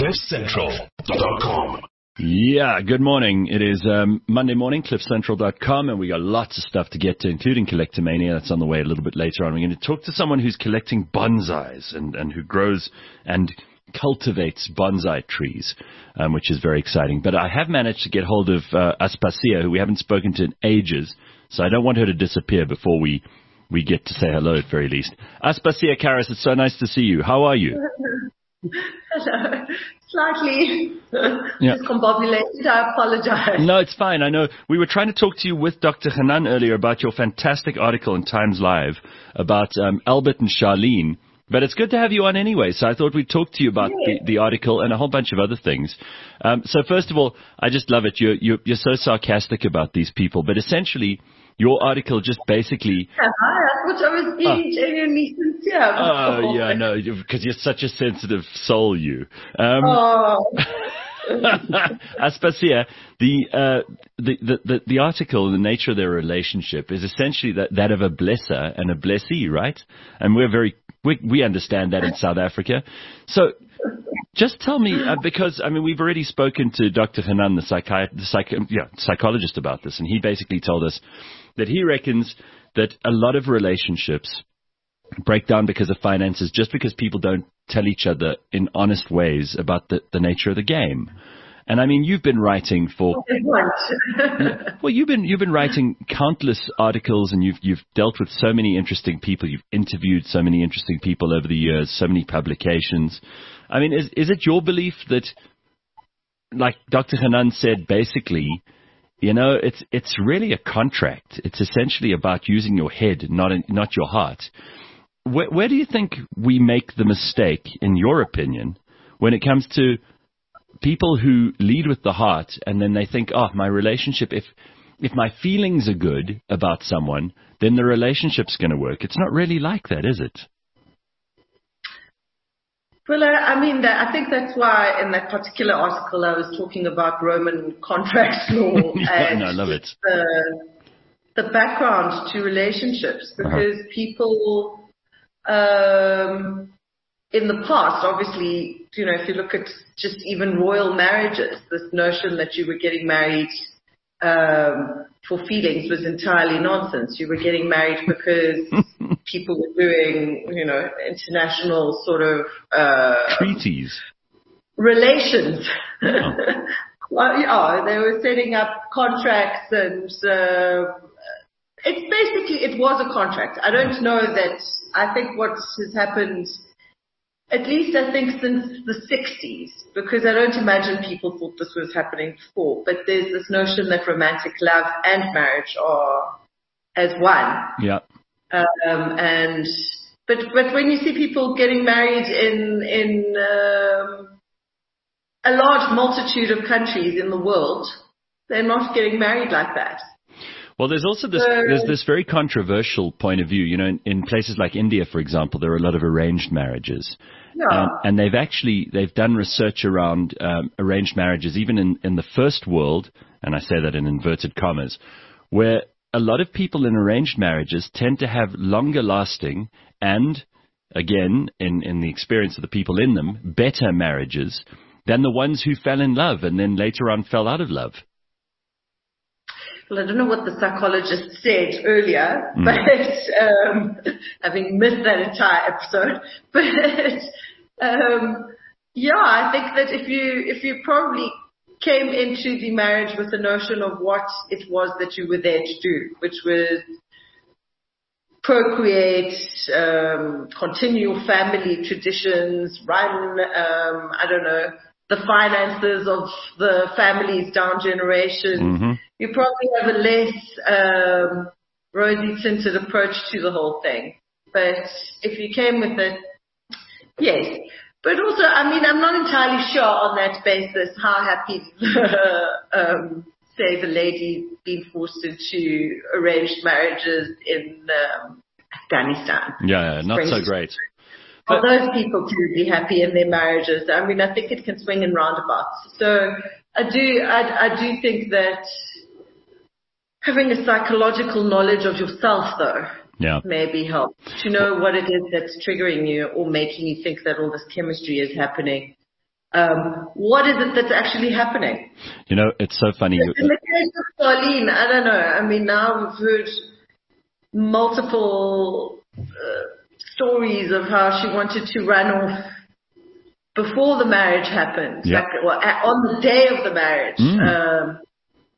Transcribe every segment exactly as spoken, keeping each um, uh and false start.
cliff central dot com. Yeah, good morning. It is um, Monday morning, cliff central dot com, and we got lots of stuff to get to, including Collectomania. That's on the way a little bit later on. We're going to talk to someone who's collecting bonsais and, and who grows and cultivates bonsai trees, um, which is very exciting. But I have managed to get hold of uh, Aspasia, who we haven't spoken to in ages, so I don't want her to disappear before we, we get to say hello at very least. Aspasia Karas, it's so nice to see you. How are you? Hello. Slightly yeah. discombobulated. I apologize. No, it's fine. I know we were trying to talk to you with Doctor Hanan earlier about your fantastic article in Times Live about um, Albert and Charlene. But it's good to have you on anyway, so I thought we'd talk to you about yeah. the, the article and a whole bunch of other things. Um, so first of all, I just love it. You're, you're, you're so sarcastic about these people, but essentially your article just basically... Yeah, I thought I was being uh, genuinely sincere. Oh, yeah, no, because you're such a sensitive soul, you. Um, oh. Aspasia, the, uh, the, the, the, the article, the nature of their relationship is essentially that, that of a blesser and a blessee, right? And we're very... We, we understand that in South Africa. So just tell me, uh, because, I mean, we've already spoken to Doctor Hanan, the, psychi- the psych- yeah, psychologist about this, and he basically told us that he reckons that a lot of relationships break down because of finances just because people don't tell each other in honest ways about the, the nature of the game. And I mean, you've been writing for well, you've been you've been writing countless articles, and you've you've dealt with so many interesting people. You've interviewed so many interesting people over the years, so many publications. I mean, is is it your belief that, like Doctor Hanan said, basically, you know, it's it's really a contract. It's essentially about using your head, not not your heart. Where, where do you think we make the mistake, in your opinion, when it comes to people who lead with the heart and then they think, oh, my relationship, if if my feelings are good about someone, then the relationship's going to work. It's not really like that, is it? Well, I, I mean, that, I think that's why in that particular article I was talking about Roman contract law yeah, and no, I love it. The, the background to relationships, because uh-huh. people... Um, in the past, obviously, you know, if you look at just even royal marriages, this notion that you were getting married um, for feelings was entirely nonsense. You were getting married because people were doing, you know, international sort of uh, treaties, relations. Oh. Well, yeah, they were setting up contracts, and uh, it's basically it was a contract. I don't know that. I think what has happened. At least I think since the sixties, because I don't imagine people thought this was happening before, but there's this notion that romantic love and marriage are as one. Yeah. Um, and, but, but when you see people getting married in, in, um, a large multitude of countries in the world, they're not getting married like that. Well, there's also this, there's this very controversial point of view. You know, in, in places like India, for example, there are a lot of arranged marriages. Yeah. Um, and they've actually, they've done research around um, arranged marriages, even in, in the first world, and I say that in inverted commas, where a lot of people in arranged marriages tend to have longer lasting and, again, in, in the experience of the people in them, better marriages than the ones who fell in love and then later on fell out of love. Well, I don't know what the psychologist said earlier, mm. but um, having missed that entire episode, but um, yeah, I think that if you if you probably came into the marriage with the notion of what it was that you were there to do, which was procreate, um, continue your family traditions, run, um, I don't know, the finances of the families down generations. Mm-hmm. You probably have a less um, rosy-tinted approach to the whole thing. But if you came with it, yes. But also, I mean, I'm not entirely sure on that basis how happy, um, say, the lady being forced into arranged marriages in um, Afghanistan. Yeah, yeah, not so great. Are those people to be happy in their marriages? I mean, I think it can swing in roundabouts. So I do, I, I do think that having a psychological knowledge of yourself, though, yeah, maybe help to know what it is that's triggering you or making you think that all this chemistry is happening. Um, what is it that's actually happening? You know, it's so funny. In the case of Charlene, I don't know. I mean, now we've heard multiple uh, stories of how she wanted to run off before the marriage happened. Yeah. Like, well, on the day of the marriage. Mm. Um,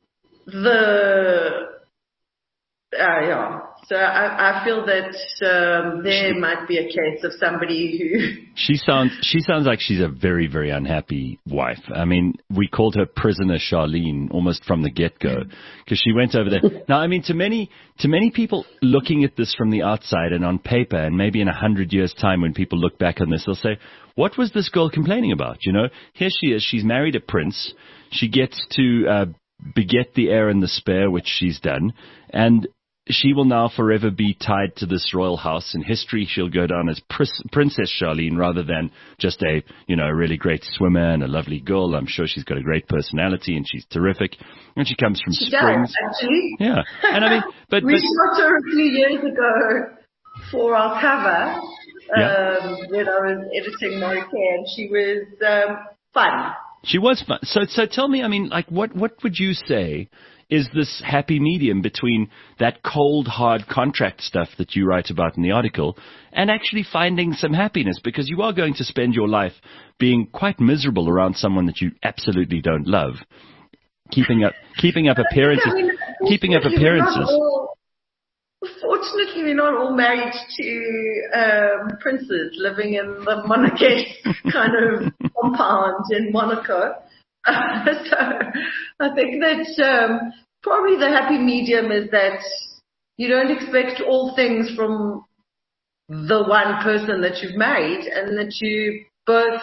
the, uh, yeah. So I, I feel that um, there might be a case of somebody who... She sounds she sounds like she's a very, very unhappy wife. I mean, we called her Prisoner Charlene almost from the get-go because she went over there. Now, I mean, to many to many people looking at this from the outside and on paper, and maybe in a hundred years' time when people look back on this, they'll say, what was this girl complaining about? You know, here she is. She's married a prince. She gets to uh, beget the heir and the spare, which she's done. And she will now forever be tied to this royal house. In history, she'll go down as Pris- Princess Charlene rather than just a, you know, a really great swimmer and a lovely girl. I'm sure she's got a great personality and she's terrific. And she comes from she Springs. Does, actually. Yeah. And I mean, but... we but, shot her a few years ago for our cover yeah. um, when I was editing Morike, and she was um, fun. She was fun. So, so tell me, I mean, like, what, what would you say is this happy medium between that cold, hard contract stuff that you write about in the article and actually finding some happiness? Because you are going to spend your life being quite miserable around someone that you absolutely don't love. Keeping up, keeping up appearances, I mean, keeping up appearances. All, fortunately, we're not all married to um, princes living in the Monaco kind of compound in Monaco. Uh, so I think that um, probably the happy medium is that you don't expect all things from the one person that you've married, and that you both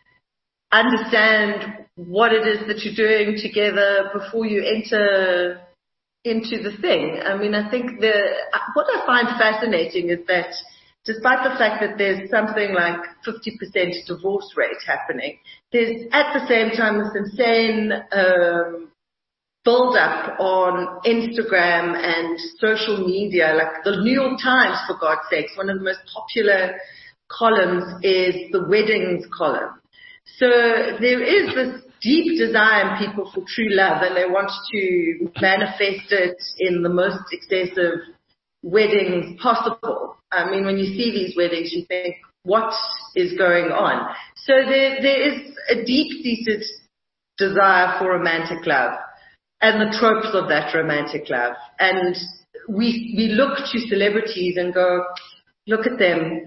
understand what it is that you're doing together before you enter into the thing. I mean, I think the what I find fascinating is that despite the fact that there's something like fifty percent divorce rate happening, there's at the same time this insane um, build-up on Instagram and social media. Like the New York Times, for God's sakes, one of the most popular columns is the weddings column. So there is this deep desire in people for true love, and they want to manifest it in the most excessive weddings possible. I mean, when you see these weddings, you think, what is going on? So there, there is a deep-seated desire for romantic love and the tropes of that romantic love. And we, we look to celebrities and go, look at them.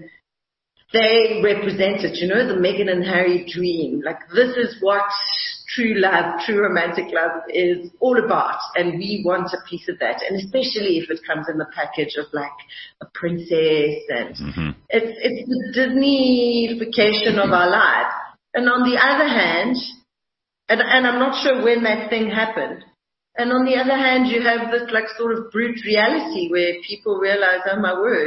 They represent it, you know, the Meghan and Harry dream. Like, this is what true love, true romantic love is all about, and we want a piece of that. And especially if it comes in the package of like a princess, and mm-hmm. it's it's the Disney-ification of our lives. And on the other hand, and, and I'm not sure when that thing happened, and on the other hand, you have this like sort of brute reality where people realize, oh my word.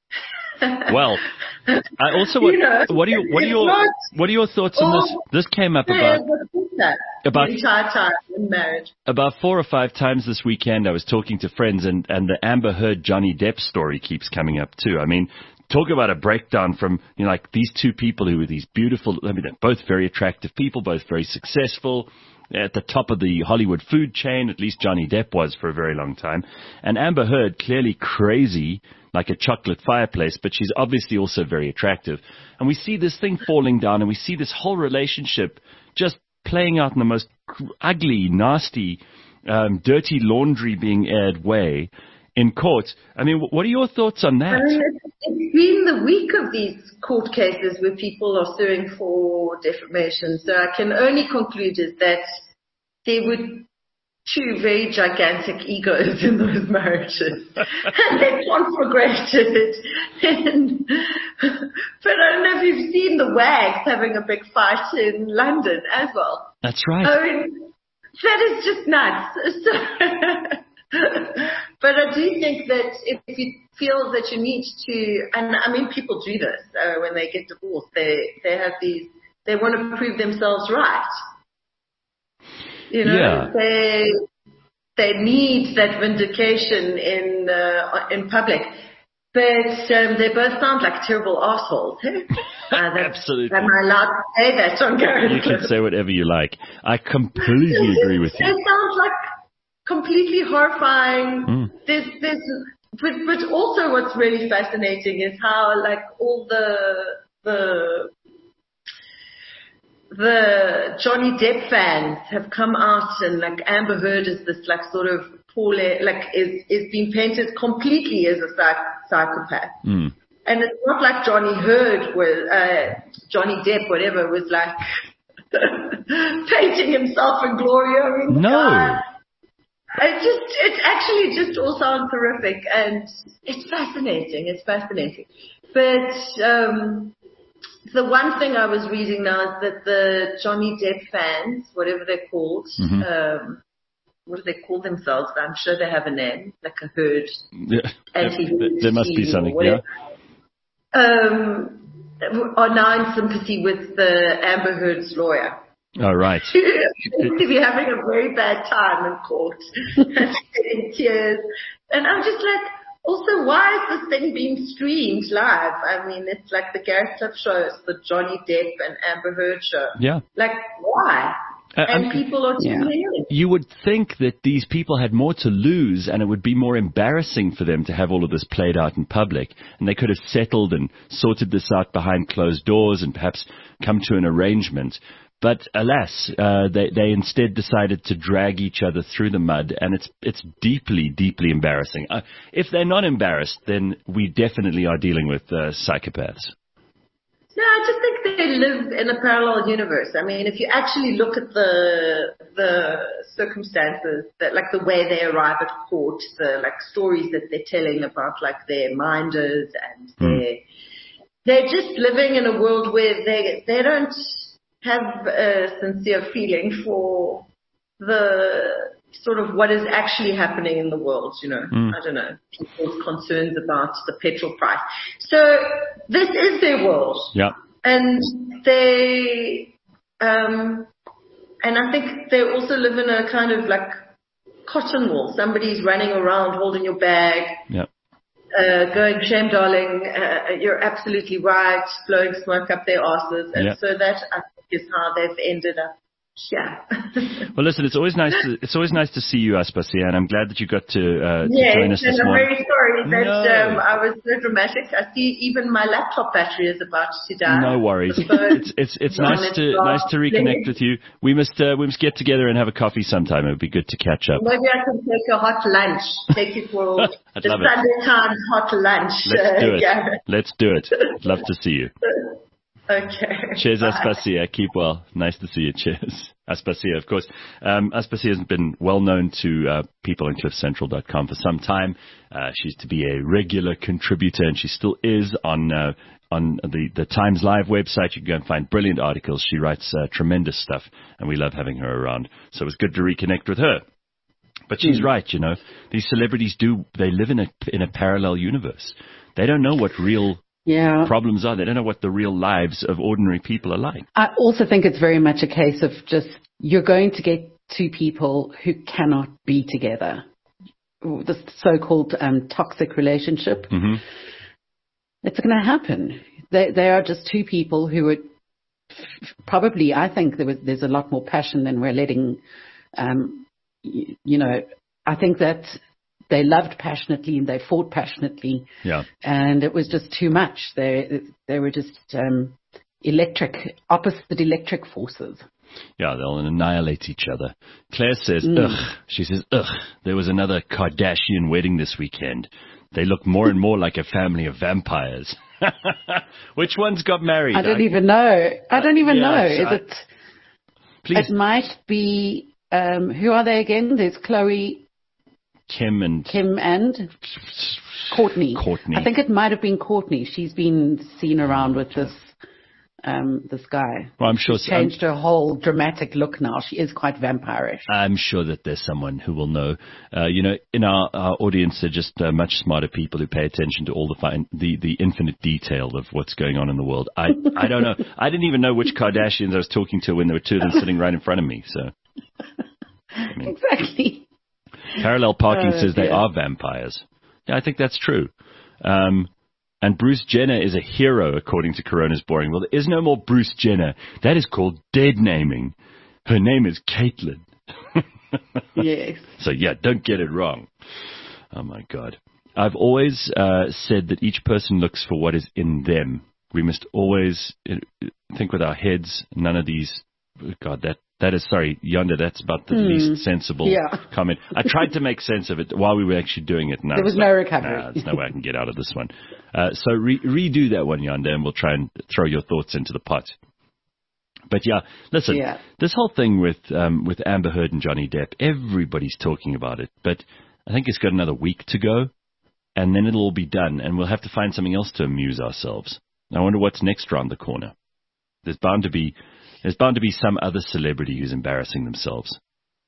Well, I also want, you know, what are you, what are your what are your thoughts on this? This came up about about the entire time in marriage. About four or five times this weekend. I was talking to friends, and and the Amber Heard Johnny Depp story keeps coming up too. I mean, talk about a breakdown from, you know, like these two people who were these beautiful. I mean, they're both very attractive people, both very successful. At the top of the Hollywood food chain, at least Johnny Depp was for a very long time. And Amber Heard, clearly crazy, like a chocolate fireplace, but she's obviously also very attractive. And we see this thing falling down, and we see this whole relationship just playing out in the most ugly, nasty, um, dirty laundry being aired way in court. I mean, what are your thoughts on that? I mean, it's been the week of these court cases where people are suing for defamation. So I can only conclude is that there were two very gigantic egos in those marriages. And they conflagrated. And, but I don't know if you've seen the Wags having a big fight in London as well. That's right. I mean, that is just nuts. So, but I do think that if you feel that you need to, and I mean, people do this uh, when they get divorced. They they have these. They want to prove themselves right. You know, yeah. they they need that vindication in uh, in public. But um, they both sound like terrible assholes. Hey? Uh, Absolutely. Am I allowed to say that on Gareth? You can say whatever you like. I completely agree with you. It sounds like completely horrifying. Mm. There's, there's, but, but also what's really fascinating is how like all the the the Johnny Depp fans have come out, and like Amber Heard is this like sort of poor, like is is being painted completely as a psych, psychopath. Mm. And it's not like Johnny Heard was uh, Johnny Depp, whatever, was like painting himself in glory. I mean, no. God, it just it actually just all sounds horrific, and it's fascinating. It's fascinating, but. um The one thing I was reading now is that the Johnny Depp fans, whatever they're called, mm-hmm. um, what do they call themselves? I'm sure they have a name, like a herd. Yeah, there must be something, yeah. Um, are now in sympathy with the Amber Heard's lawyer. Oh, right. Seems to be having a very bad time in court, in tears. And I'm just like, also, why is this thing being streamed live? I mean, it's like the Gareth Cliff show, it's the Johnny Depp and Amber Heard show. Yeah. Like, why? Uh, and I mean, people are tuning yeah. in. You would think that these people had more to lose, and it would be more embarrassing for them to have all of this played out in public. And they could have settled and sorted this out behind closed doors and perhaps come to an arrangement. But alas, uh, they, they instead decided to drag each other through the mud, and it's it's deeply, deeply embarrassing. Uh, if they're not embarrassed, then we definitely are dealing with uh, psychopaths. No, I just think they live in a parallel universe. I mean, if you actually look at the the circumstances, that like the way they arrive at court, the like stories that they're telling about like their minders and mm. their, they're just living in a world where they they don't have a sincere feeling for the sort of what is actually happening in the world, you know. Mm. I don't know, people's concerns about the petrol price. So this is their world. Yeah. And they, um, and I think they also live in a kind of like cotton wool. Somebody's running around holding your bag. Yeah. Uh, going, shame, darling, uh, you're absolutely right, blowing smoke up their asses. And yeah. so that, I think, is how they've ended up. Yeah. Well, listen, it's always nice to it's always nice to see you, Aspasia, and I'm glad that you got to, uh, to yes, join us this and I'm morning. very sorry that no. um, I was so dramatic. I see even my laptop battery is about to die. No worries. It's it's it's nice to nice to reconnect with you. We must uh, we must get together and have a coffee sometime. It would be good to catch up. Maybe I can take a hot lunch. Take you for I'd the love Sunday it. Times hot lunch. Let's do it. Yeah. Let's do it. I'd love to see you. Okay. Cheers, Bye. Aspasia. Keep well. Nice to see you. Cheers. Aspasia, of course. Um, Aspasia has been well known to uh, people on cliff central dot com for some time. Uh, she's to be a regular contributor, and she still is on uh, on the, the Times Live website. You can go and find brilliant articles. She writes uh, tremendous stuff, and we love having her around. So it was good to reconnect with her. But she's mm. right, you know. These celebrities do, they live in a in a parallel universe. They don't know what real Yeah. problems are. They don't know what the real lives of ordinary people are like. I also think it's very much a case of just you're going to get two people who cannot be together. The so-called um, toxic relationship. Mm-hmm. It's going to happen. They, they are just two people who would probably, I think there was, there's a lot more passion than we're letting, um, you, you know, I think that they loved passionately and they fought passionately. Yeah. And it was just too much. They they were just um, electric, opposite electric forces. Yeah, they'll annihilate each other. Claire says, mm. ugh. She says, ugh, there was another Kardashian wedding this weekend. They look more and more like a family of vampires. Which one's got married? I don't I, even know. I don't even uh, yes, know. Is I, it? Please. It might be, um, who are they again? There's Chloe... Kim and Kim and Courtney. Courtney. I think it might have been Courtney. She's been seen around with this um, this guy. Well, I'm sure she's changed I'm, her whole dramatic look now. She is quite vampirish. I'm sure that there's someone who will know. Uh, you know, in our, our audience, they're just uh, much smarter people who pay attention to all the fine, the the infinite detail of what's going on in the world. I I don't know. I didn't even know which Kardashians I was talking to when there were two of them sitting right in front of me. So I mean, exactly. Parallel Parking oh, says dear. they are vampires. Yeah, I think that's true. Um, and Bruce Jenner is a hero, according to Corona's Boring. Well, there is no more Bruce Jenner. That is called dead naming. Her name is Caitlyn. Yes. So, yeah, don't get it wrong. Oh, my God. I've always uh, said that each person looks for what is in them. We must always think with our heads. None of these, God, that that is, sorry, Yonder, that's about the mm. least sensible yeah. comment. I tried to make sense of it while we were actually doing it. And there was, was no like, recovery. Nah, there's no way I can get out of this one. Uh, so re- redo that one, Yonder, and we'll try and throw your thoughts into the pot. But yeah, listen, yeah. this whole thing with um, with Amber Heard and Johnny Depp, everybody's talking about it. But I think it's got another week to go, and then it'll all be done, and we'll have to find something else to amuse ourselves. I wonder what's next around the corner. There's bound to be there's bound to be some other celebrity who's embarrassing themselves.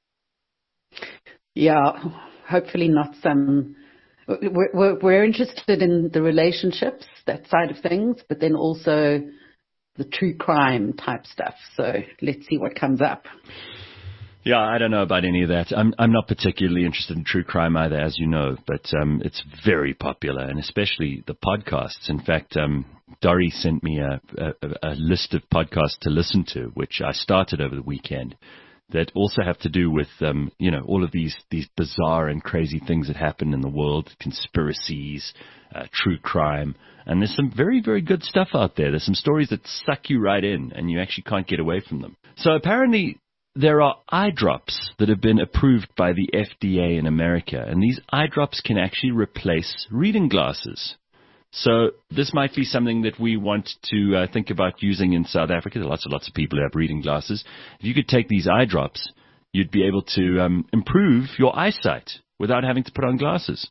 Yeah, hopefully not some. We're, we're interested in the relationships, that side of things, but then also the true crime type stuff. So let's see what comes up. Yeah, I don't know about any of that. I'm I'm not particularly interested in true crime either, as you know, but um, it's very popular, and especially the podcasts. In fact, um, Dory sent me a, a, a list of podcasts to listen to, which I started over the weekend, that also have to do with, um, you know, all of these, these bizarre and crazy things that happen in the world, conspiracies, uh, true crime. And there's some very, very good stuff out there. There's some stories that suck you right in, and you actually can't get away from them. So apparently there are eye drops that have been approved by the F D A in America, and these eye drops can actually replace reading glasses. So this might be something that we want to uh, think about using in South Africa. There are lots and lots of people who have reading glasses. If you could take these eye drops, you'd be able to um, improve your eyesight without having to put on glasses.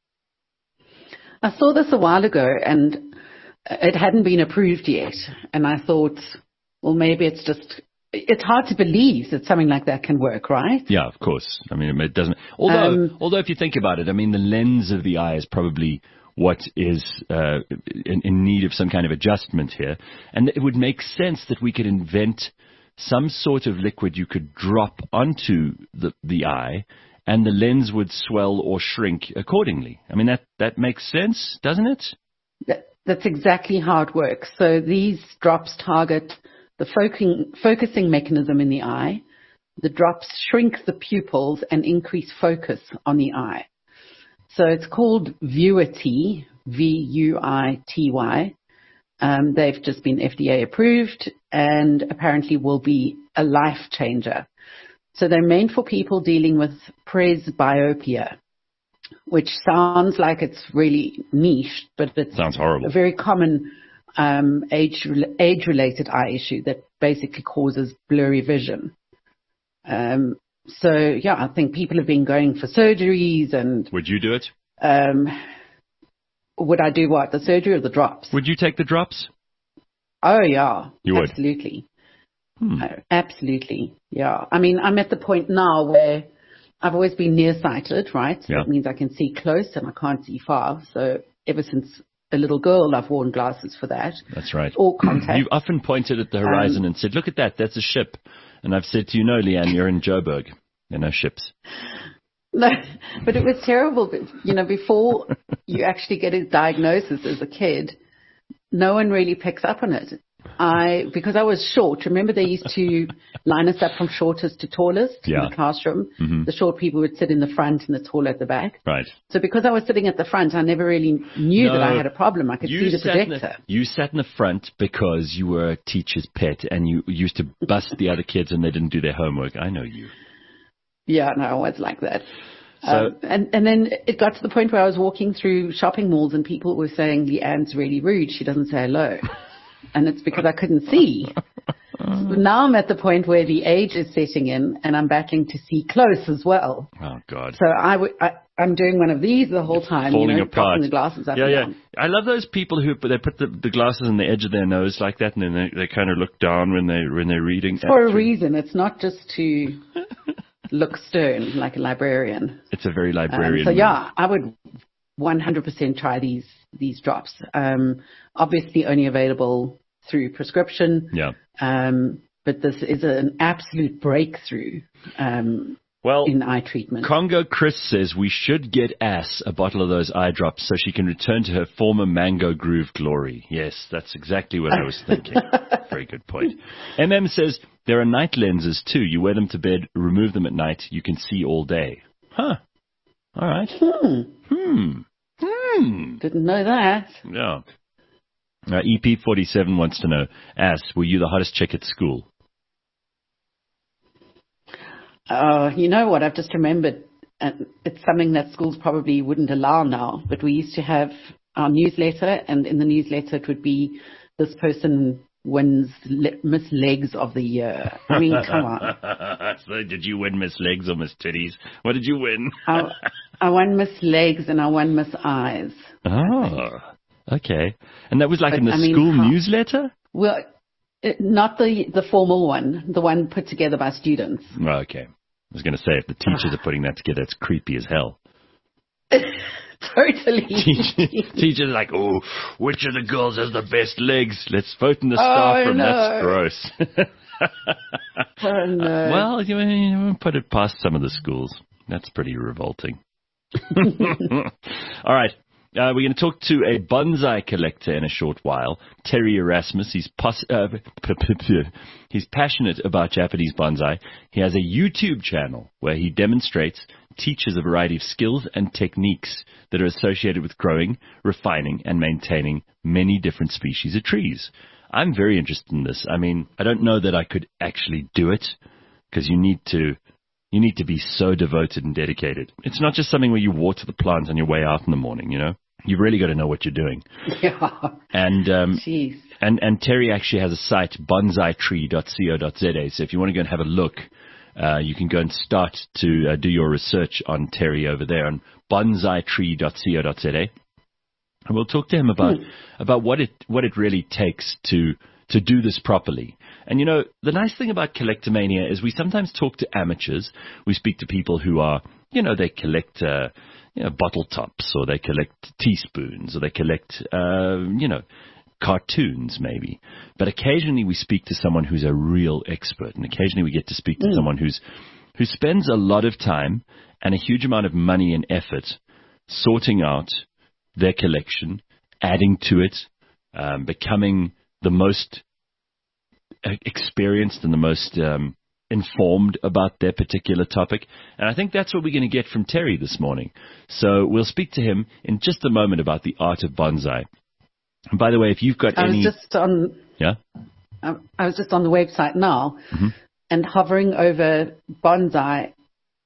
I saw this a while ago, and it hadn't been approved yet. And I thought, well, maybe it's just... It's hard to believe that something like that can work, right? Yeah, of course. I mean, it doesn't... Although, um, although if you think about it, I mean, the lens of the eye is probably what is uh, in, in need of some kind of adjustment here. And it would make sense that we could invent some sort of liquid you could drop onto the, the eye, and the lens would swell or shrink accordingly. I mean, that, that makes sense, doesn't it? That, that's exactly how it works. So these drops target the focusing, focusing mechanism in the eye. The drops shrink the pupils and increase focus on the eye. So it's called Vuity, V U I T Y. Um, they've just been F D A approved and apparently will be a life changer. So they're meant for people dealing with presbyopia, which sounds like it's really niche, but it's sounds horrible. A very common um, age age-related eye issue that basically causes blurry vision. Um, so, yeah, I think people have been going for surgeries and... Would you do it? Um, would I do what? The surgery or the drops? Would you take the drops? Oh, yeah. You would? Absolutely. Hmm. Uh, absolutely, yeah. I mean, I'm at the point now where I've always been nearsighted, right? So yeah. That means I can see close and I can't see far. So ever since a little girl, I've worn glasses for that. That's right. Or contact. You've often pointed at the horizon um, and said, look at that, that's a ship. And I've said to you, no, Leanne, you're in Joburg. There are no ships. No, but it was terrible. But, you know, before you actually get a diagnosis as a kid, no one really picks up on it. I, because I was short, remember they used to line us up from shortest to tallest yeah. in the classroom? Mm-hmm. The short people would sit in the front and the tall at the back. Right. So because I was sitting at the front, I never really knew no, that I had a problem. I could see the projector. The, you sat in the front because you were a teacher's pet and you used to bust the other kids and they didn't do their homework. I know you. Yeah, no, I was like that. So, um, and, and then it got to the point where I was walking through shopping malls and people were saying, Leanne's really rude. She doesn't say hello. And it's because I couldn't see. So now I'm at the point where the age is setting in and I'm battling to see close as well. Oh, God. So I w- I, I'm doing one of these the whole time. Falling you know, apart. The glasses up yeah, yeah. down. I love those people who they put the, the glasses on the edge of their nose like that and then they, they kind of look down when, they, when they're reading. It's for a reason. It's not just to look stern like a librarian. It's a very librarian. Um, so, yeah, I would one hundred percent try these these drops. Um, obviously only available through prescription. Yeah. Um, but this is an absolute breakthrough um, Well, in eye treatment. Congo Chris says we should get Ass a bottle of those eye drops so she can return to her former Mango Groove glory. Yes, that's exactly what I was thinking. Very good point. M M says there are night lenses too. You wear them to bed, remove them at night. You can see all day. Huh. All right. Hmm. Hmm. Hmm. Didn't know that. Yeah. Uh, E P forty-seven wants to know, Ass, were you the hottest chick at school? Oh, you know what? I've just remembered. And it's something that schools probably wouldn't allow now. But we used to have our newsletter, and in the newsletter it would be, this person wins le- Miss Legs of the Year. I mean, come on. So did you win Miss Legs or Miss Titties? What did you win? I, I won Miss Legs and I won Miss Eyes. Oh, okay. And that was like But, in the I mean, school how- newsletter? Well, it, not the the formal one, the one put together by students. Oh, okay. I was going to say, if the teachers are putting that together, it's creepy as hell. Totally. Teachers are like, oh, which of the girls has the best legs? Let's vote in the Oh, staff room. no. That's gross. Oh, no. Well, you, you put it past some of the schools. That's pretty revolting. All right. Uh, we're going to talk to a bonsai collector in a short while, Terry Erasmus. He's pos- uh, he's passionate about Japanese bonsai. He has a YouTube channel where he demonstrates, teaches a variety of skills and techniques that are associated with growing, refining, and maintaining many different species of trees. I'm very interested in this. I mean, I don't know that I could actually do it, because you need to you need to be so devoted and dedicated. It's not just something where you water the plants on your way out in the morning, you know? You've really got to know what you're doing. Yeah. And um, Jeez. and and Terry actually has a site, bonsai tree dot co dot za. So if you want to go and have a look, uh, you can go and start to uh, do your research on Terry over there on bonsai tree dot co dot za. And we'll talk to him about hmm. about what it what it really takes to to do this properly. And you know, the nice thing about Collectomania is we sometimes talk to amateurs. We speak to people who are, you know, they collect uh, you know, bottle tops, or they collect teaspoons, or they collect, uh, you know, cartoons maybe. But occasionally we speak to someone who's a real expert, and occasionally we get to speak to mm. someone who's who spends a lot of time and a huge amount of money and effort sorting out their collection, adding to it, um, becoming the most experienced and the most um, informed about their particular topic. And I think that's what we're going to get from Terry this morning. So we'll speak to him in just a moment about the art of bonsai. And by the way, if you've got I any... was just on... Yeah? I was just on the website now, mm-hmm. and hovering over bonsai,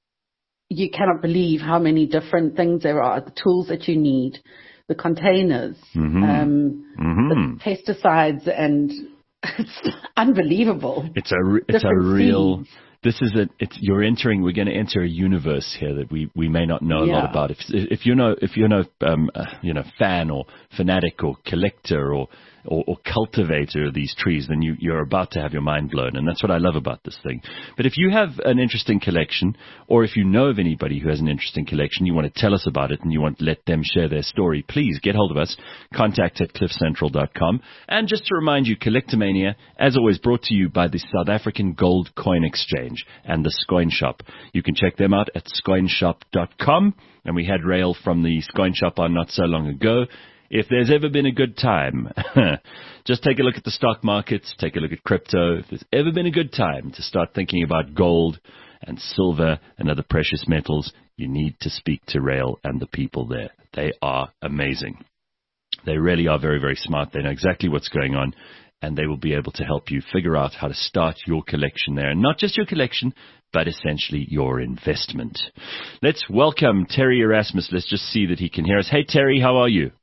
you cannot believe how many different things there are. The tools that you need, the containers, mm-hmm. Um, mm-hmm. the pesticides, and it's unbelievable. It's a re- it's a real. Seeds. This is a. It's you're entering. We're going to enter a universe here that we, we may not know yeah. a lot about. If if you're no if you're no um, uh, you know fan or fanatic or collector or. Or, or cultivator of these trees, then you, you're about to have your mind blown. And that's what I love about this thing. But if you have an interesting collection, or if you know of anybody who has an interesting collection, you want to tell us about it and you want to let them share their story, please get hold of us. Contact at cliff central dot com. And just to remind you, Collectomania, as always, brought to you by the South African Gold Coin Exchange and the Scoin Shop. You can check them out at scoin shop dot com. And we had Rail from the Scoin Shop on not so long ago. If there's ever been a good time, just take a look at the stock markets, take a look at crypto. If there's ever been a good time to start thinking about gold and silver and other precious metals, you need to speak to Rail and the people there. They are amazing. They really are very, very smart. They know exactly what's going on, and they will be able to help you figure out how to start your collection there. And not just your collection, but essentially your investment. Let's welcome Terry Erasmus. Let's just see that he can hear us. Hey, Terry, how are you?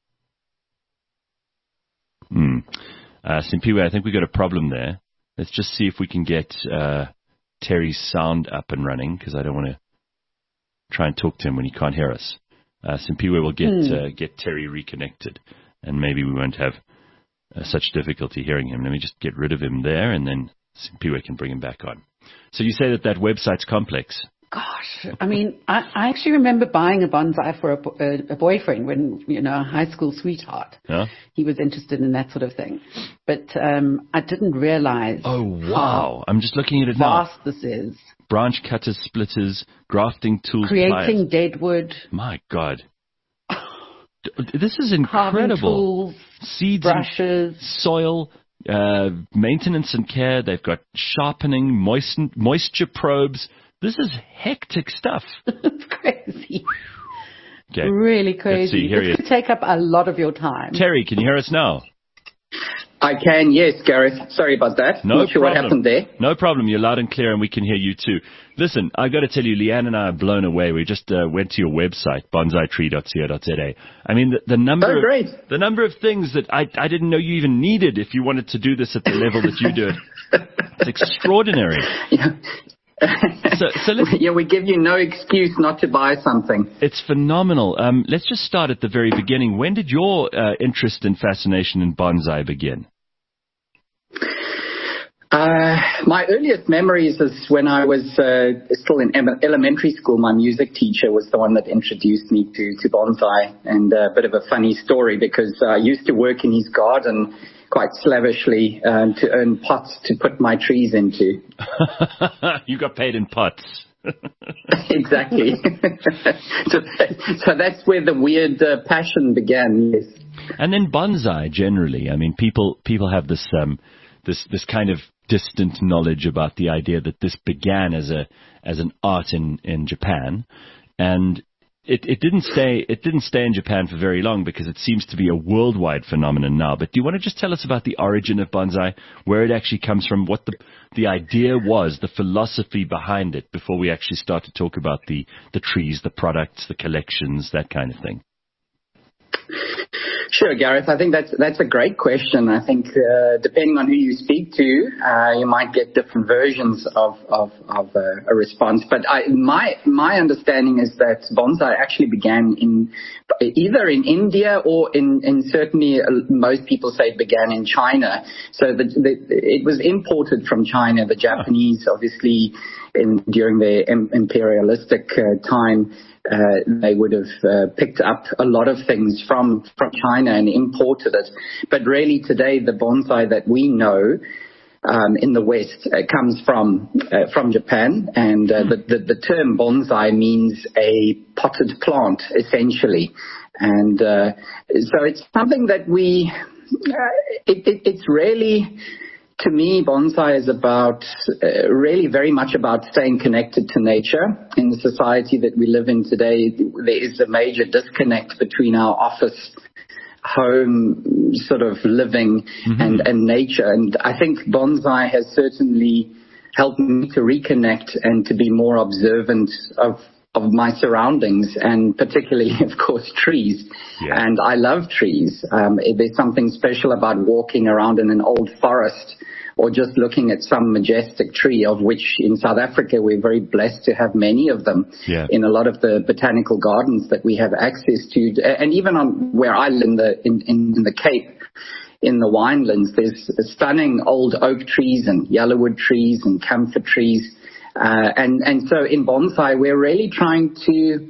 Hmm. Uh, Simpiwe, I think we've got a problem there. Let's just see if we can get uh, Terry's sound up and running, because I don't want to try and talk to him when he can't hear us. Uh, Simpiwe will get hmm. uh, get Terry reconnected, and maybe we won't have uh, such difficulty hearing him. Let me just get rid of him there, and then Simpiwe can bring him back on. So you say that that website's complex? Gosh, I mean, I, I actually remember buying a bonsai for a, a, a boyfriend when, you know, a high school sweetheart. Yeah. He was interested in that sort of thing. But um, I didn't realize Oh, wow. I'm just looking at it now. vast this is. Branch cutters, splitters, grafting tools, Creating pliers. dead wood. My God. This is Carving incredible. tools, Seeds, brushes. and soil, uh, maintenance and care. They've got sharpening, moisten, moisture probes. This is hectic stuff. It's crazy. Okay. Really crazy. Let's see. Here it's he is. going to take up a lot of your time. Terry, can you hear us now? I can, yes, Gareth. Sorry about that. No Not sure problem. what happened there. No problem. You're loud and clear, and we can hear you too. Listen, I got to tell you, Leanne and I are blown away. We just uh, went to your website, bonsai tree dot co dot za. I mean, the, the number Oh, of, great. the number of things that I, I didn't know you even needed if you wanted to do this at the level that you do it. It's extraordinary. Yeah. So, so let's, yeah, we give you no excuse not to buy something. it's phenomenal. Um, let's just start at the very beginning. When did your uh, interest and fascination in bonsai begin? Uh, my earliest memories is when I was uh, still in em- elementary school. My music teacher was the one that introduced me to, to bonsai. And a bit of a funny story because I used to work in his garden quite slavishly um, to earn pots to put my trees into. You got paid in pots. Exactly. so, so that's where the weird uh, passion began, yes. And then bonsai generally. I mean, people people have this um, this this kind of distant knowledge about the idea that this began as a as an art in, in Japan, and it, it didn't stay it didn't stay in Japan for very long because it seems to be a worldwide phenomenon now. But do you want to just tell us about the origin of bonsai, where it actually comes from, what the the idea was, the philosophy behind it, before we actually start to talk about the the trees, the products, the collections, that kind of thing? Sure, Gareth. I think that's that's a great question. I think uh, depending on who you speak to, uh, you might get different versions of of, of uh, a response. But I, my my understanding is that bonsai actually began in either in India or in, in certainly uh, most people say it began in China. So the, the, it was imported from China. The Japanese, obviously, in, during their im- imperialistic uh, time. Uh, they would have uh, picked up a lot of things from, from China and imported it. But really today, the bonsai that we know um, in the West uh, comes from uh, from Japan. And uh, the, the, the term bonsai means a potted plant, essentially. And uh, so it's something that we, uh, it, it, it's really... To me, bonsai is about, uh, really very much about staying connected to nature. In the society that we live in today, there is a major disconnect between our office, home sort of living mm-hmm. and, and nature. And I think bonsai has certainly helped me to reconnect and to be more observant of of my surroundings, and particularly, of course, trees. Yeah. And I love trees. Um, there's something special about walking around in an old forest or just looking at some majestic tree, of which in South Africa we're very blessed to have many of them yeah. in a lot of the botanical gardens that we have access to. And even on where I live in the, in, in the Cape, in the winelands, there's stunning old oak trees and yellowwood trees and camphor trees. Uh, and, and so in bonsai, we're really trying to,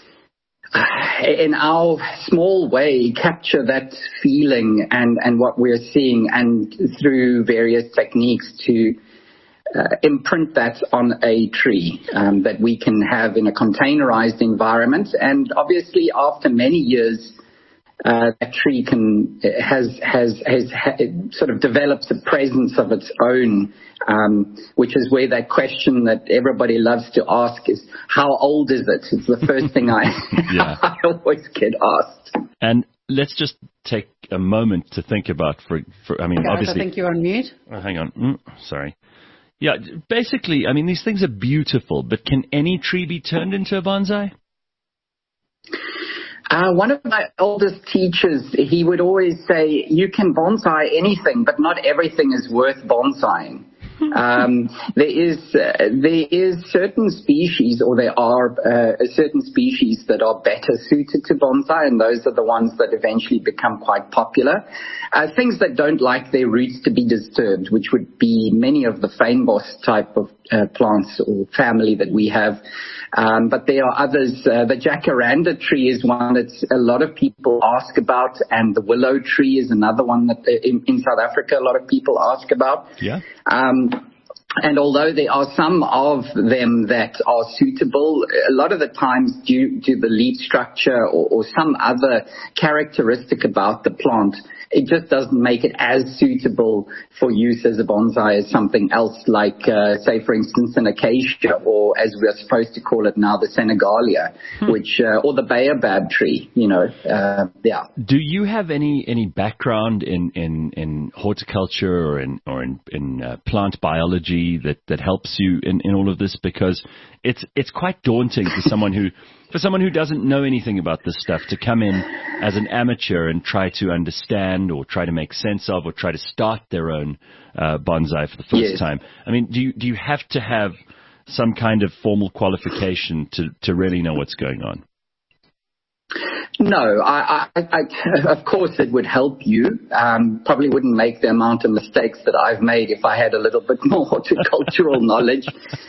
uh, in our small way, capture that feeling and, and what we're seeing, and through various techniques to uh, imprint that on a tree um, that we can have in a containerized environment. And obviously, after many years, Uh, that tree can has has has, has sort of develops a presence of its own, um, which is where that question that everybody loves to ask is, how old is it? It's the first thing I I always get asked. And let's just take a moment to think about. For, for I mean, Guys, obviously, I think you're on mute. Oh, hang on, mm, sorry. Yeah, basically, I mean, these things are beautiful, but can any tree be turned into a bonsai? Uh, one of my oldest teachers, he would always say, you can bonsai anything, but not everything is worth bonsaiing. um, there is uh, there is certain species, or there are uh, certain species that are better suited to bonsai, and those are the ones that eventually become quite popular. Uh, things that don't like their roots to be disturbed, which would be many of the fynbos type of uh, plants or family that we have. Um, but there are others. Uh, the jacaranda tree is one that a lot of people ask about, and the willow tree is another one that uh, in, in South Africa a lot of people ask about. Yeah. Um, And although there are some of them that are suitable, a lot of the times due to the leaf structure or, or some other characteristic about the plant, it just doesn't make it as suitable for use as a bonsai as something else like, uh, say, for instance, an acacia, or as we're supposed to call it now, the Senegalia, hmm. which, uh, or the baobab tree, you know, uh, yeah. Do you have any, any background in, in, in horticulture or in, or in, in uh, plant biology that, that helps you in, in all of this? Because it's, it's quite daunting for someone who, for someone who doesn't know anything about this stuff to come in as an amateur and try to understand or try to make sense of or try to start their own uh, bonsai for the first yes. time. I mean, do you, do you have to have some kind of formal qualification to, to really know what's going on? No, I, I, I, of course it would help you. Um, probably wouldn't make the amount of mistakes that I've made if I had a little bit more horticultural knowledge.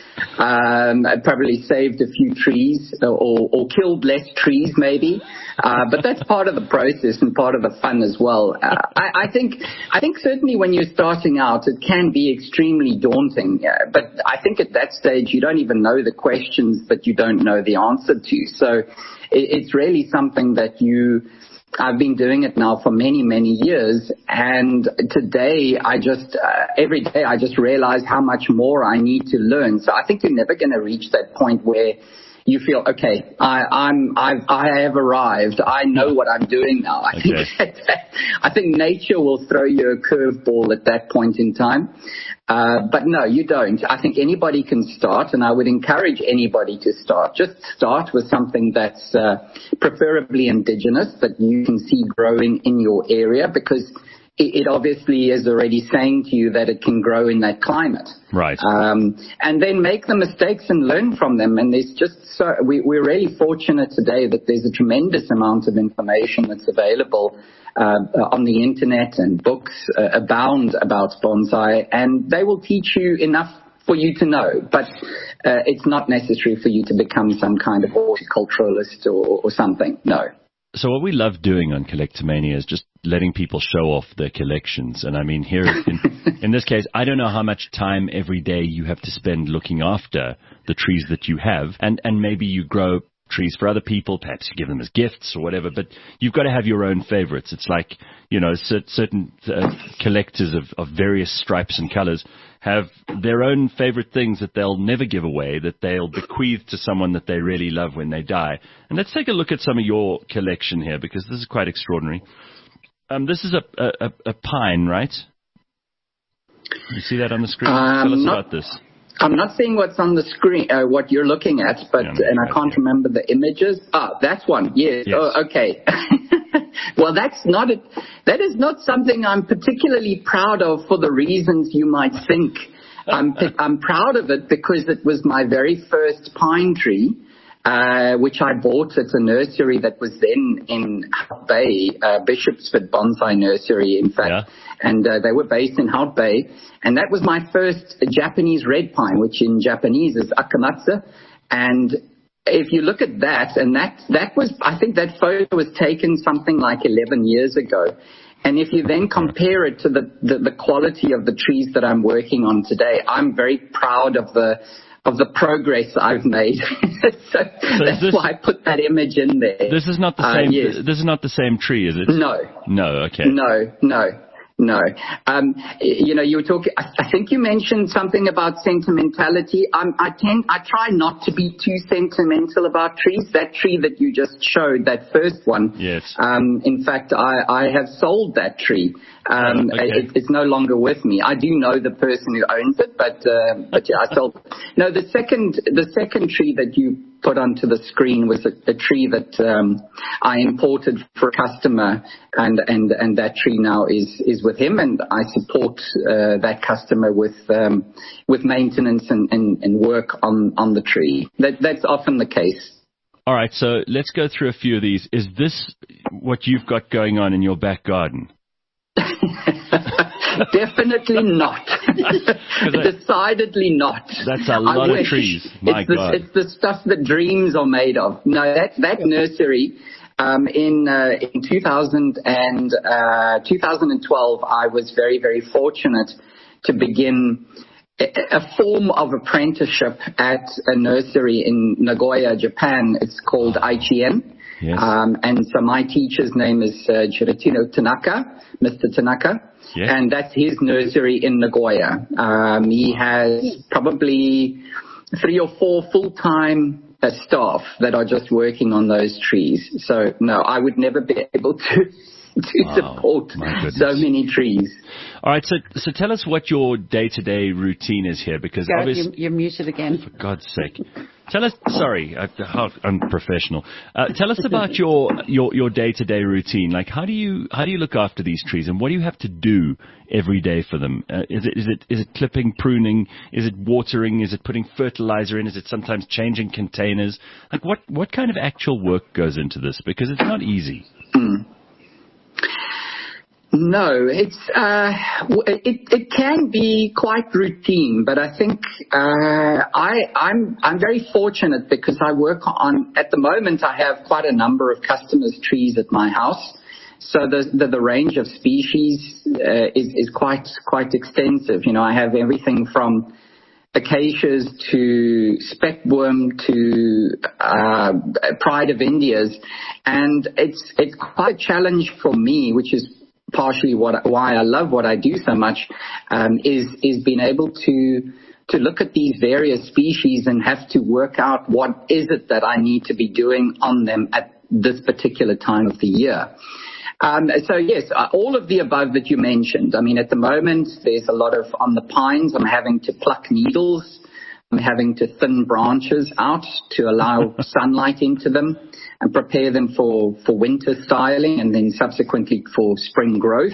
Um, I'd probably saved a few trees or, or killed less trees maybe. Uh, but that's part of the process and part of the fun as well. Uh, I, I think, I think certainly when you're starting out, it can be extremely daunting. Uh, but I think at that stage, you don't even know the questions that you don't know the answer to. So it's really something that you, I've been doing it now for many, many years. And today I just, uh, every day I just realize how much more I need to learn. So I think you're never going to reach that point where you feel, okay, I, I'm, I've, I have arrived. I know what I'm doing now. I okay. think that, I think nature will throw you a curveball at that point in time. Uh, but no, you don't. I think anybody can start, and I would encourage anybody to start. Just start with something that's uh, preferably indigenous that you can see growing in your area, because it, it obviously is already saying to you that it can grow in that climate. Right. Um, and then make the mistakes and learn from them. And there's just so we, we're really fortunate today that there's a tremendous amount of information that's available Uh, on the internet, and books uh, abound about bonsai, and they will teach you enough for you to know, but uh, it's not necessary for you to become some kind of horticulturalist or, or something. No. So what we love doing on Collectomania is just letting people show off their collections. And I mean, here in, in this case, I don't know how much time every day you have to spend looking after the trees that you have, and, and maybe you grow trees for other people, perhaps you give them as gifts or whatever, but you've got to have your own favorites. It's like, you know, certain uh, collectors of, of various stripes and colors have their own favorite things that they'll never give away, that they'll bequeath to someone that they really love when they die. And let's take a look at some of your collection here, because this is quite extraordinary. Um, this is a, a, a pine, right? You see that on the screen? Um, Tell us not- about this. I'm not seeing what's on the screen, uh, what you're looking at, but, yeah, and I can't remember the images. Ah, that's one. Yes. yes. Oh, okay. Well, that's not a, that is not something I'm particularly proud of for the reasons you might think. I'm, I'm proud of it because it was my very first pine tree, uh, which I bought at a nursery that was then in Hout Bay, uh, Bishopsford Bonsai Nursery, in fact. Yeah. And uh, they were based in Hout Bay. And that was my first Japanese red pine, which in Japanese is akamatsu. And if you look at that, and that, that was, I think that photo was taken something like eleven years ago. And if you then compare it to the, the, the quality of the trees that I'm working on today, I'm very proud of the of the progress I've made. so, so that's this, why I put that image in there. This is not the uh, same. yes. This is not the same tree, is it? No. No. Okay. No. No. No. Um, you know, you were talking, I, I think you mentioned something about sentimentality. Um, I tend, I try not to be too sentimental about trees. That tree that you just showed, that first one. Yes. Um, in fact, I, I have sold that tree. Um, oh, okay. it, it's no longer with me. I do know the person who owns it, but, uh, but yeah, I sold it. No, the second, the second tree that you put onto the screen was a, a tree that um, I imported for a customer, and, and, and that tree now is, is with him, and I support uh, that customer with um, with maintenance and, and, and work on, on the tree. That, that's often the case. All right, so let's go through a few of these. Is this what you've got going on in your back garden? Definitely not. Decidedly not. That's a lot of trees. My it's the, God. It's the stuff that dreams are made of. No, that, that nursery, um, in, uh, in two thousand and, uh, two thousand twelve, I was very, very fortunate to begin a form of apprenticeship at a nursery in Nagoya, Japan. It's called Aichien. Yes. Um, and so my teacher's name is uh, Giratino Tanaka, Mister Tanaka. Yes. And that's his nursery in Nagoya. Um, he has probably three or four full-time uh, staff that are just working on those trees. So, no, I would never be able to, to wow. support so many trees. All right, so so tell us what your day-to-day routine is here, because Gareth, obviously... You're, you're muted again. For God's sake. Tell us, sorry, I, how unprofessional. Uh, tell us about your, your, your day-to-day routine. Like, how do you how do you look after these trees, and what do you have to do every day for them? Uh, is it is it is it clipping, pruning? Is it watering? Is it putting fertilizer in? Is it sometimes changing containers? Like, what what kind of actual work goes into this? Because it's not easy. Mm. No, it's uh, it it can be quite routine, but I think uh, I I'm I'm very fortunate because I work on at the moment I have quite a number of customers' trees at my house, so the the, the range of species uh, is is quite quite extensive. You know, I have everything from acacias to speckworm to uh, Pride of Indias, and it's it's quite a challenge for me, which is partially what why I love what I do so much, um, is is being able to to look at these various species and have to work out what is it that I need to be doing on them at this particular time of the year. Um, so yes, all of the above that you mentioned. I mean, at the moment there's a lot of on the pines. I'm having to pluck needles. I'm having to thin branches out to allow sunlight into them and prepare them for, for winter styling and then subsequently for spring growth.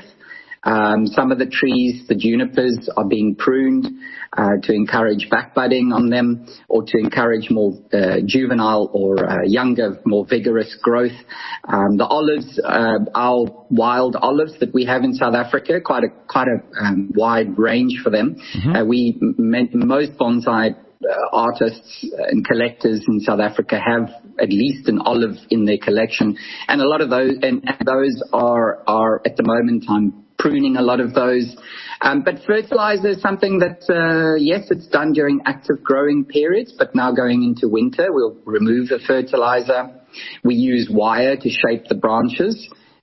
Um, some of the trees, the junipers, are being pruned uh, to encourage backbudding on them or to encourage more uh, juvenile or uh, younger, more vigorous growth. Um, the olives, uh, our wild olives that we have in South Africa, quite a quite a um, wide range for them. Mm-hmm. Uh, we most bonsai Uh, artists and collectors in South Africa have at least an olive in their collection, and a lot of those and, and those are are at the moment I'm pruning a lot of those. Um, but fertilizer is something that uh, yes, it's done during active growing periods, but now going into winter we'll remove the fertilizer. We use wire to shape the branches,